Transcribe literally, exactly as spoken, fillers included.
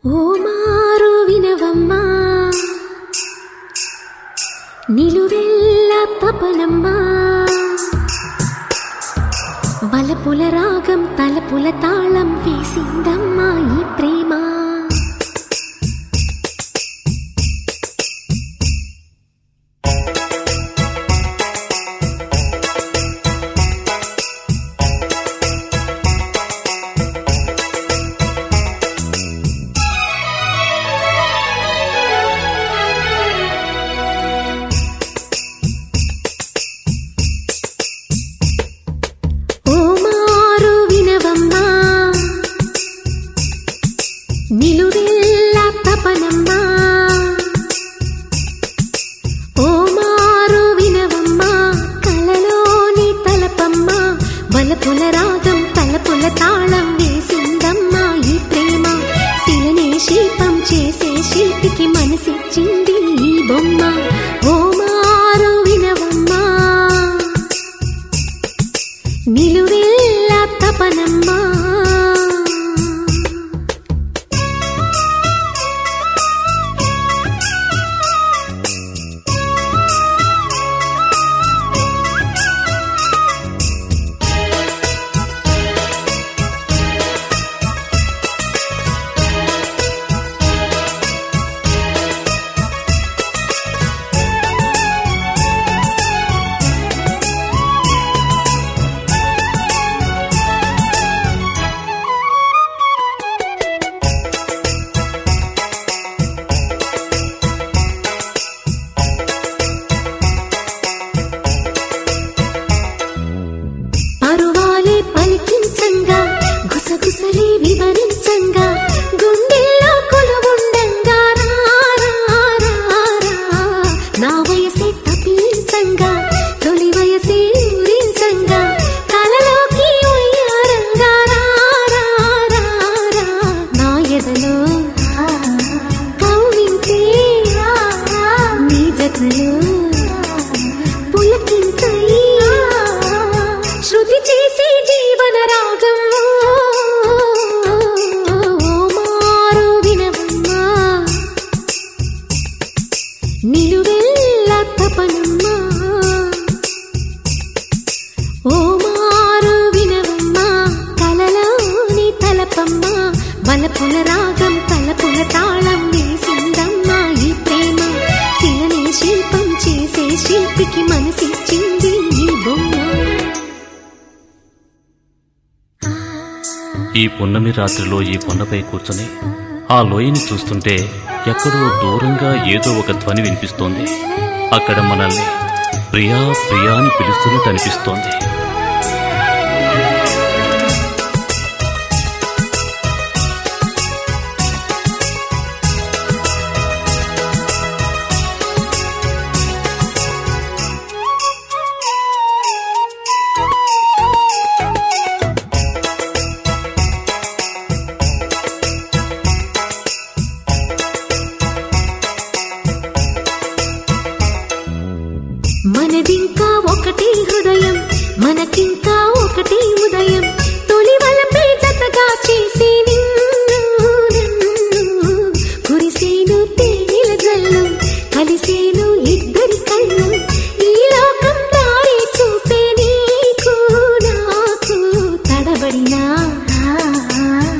ఓ మారు వినవమ్మా నిలువెల్ల తపనమ్మా వలపుల రాగం తలపుల తాళం వేసిందమ్మా ఈ ప్రేమ. నిలువెల్ల తపనమ్మా ఓ మారు వినవమ్మా కలలోని తలపమ్మా వలపుల రాగం తలపుల తాళం వేసిందమ్మా ఈ ప్రేమ. శిలనే శిల్పం చేసే శిల్పికి మనసిచ్చింది ఈ బొమ్మ. ఓ మారు వినవమ్మా నిలువెల్ల తపనమ్మా. పరువాలే పలికించంగా గుసగుసలే వివరించంగా గుండెల్లో కొలువుండంగా నా వయసే తప్పించంగా తొలి వయసే ఊరించంగా కలలోకి ఉయ్యారంగా నా ఎదలో కౌవింటే నీ జతలో పులకింతై శృతి చేసే జీవన రాగం. మారు వినవమ్మా నిలువెల్ల తపనమ్మా ఓ మారు వినవమ్మా కలలోని తలపమ్మా వలపుల రాగం తలపుల తాళం వేసిందమ్మా ఈ ప్రేమ. శిలనే శిల్పం చేసే శిల్పికి మనసిచ్చింది ఈ బొమ్మ. ఈ పున్నమి రాత్రిలో ఈ కొండపై కూర్చొని ఆ లోయని చూస్తుంటే ఎక్కడో దూరంగా ఏదో ఒక ధ్వని వినిపిస్తోంది. అక్కడ మనల్ని ప్రియా ప్రియా అని పిలుస్తున్నట్టు అనిపిస్తోంది. మనదింకా ఒకటి హృదయం మనకింకా ఒకటి ఉదయం తొలి వలపే జతగా చేసి నిన్ను కురిసేను తేనెల జల్లు కలిసేను ఇద్దరి కళ్ళు ఈ లోకం దారి చూపే నీకు నాకు తడబడినా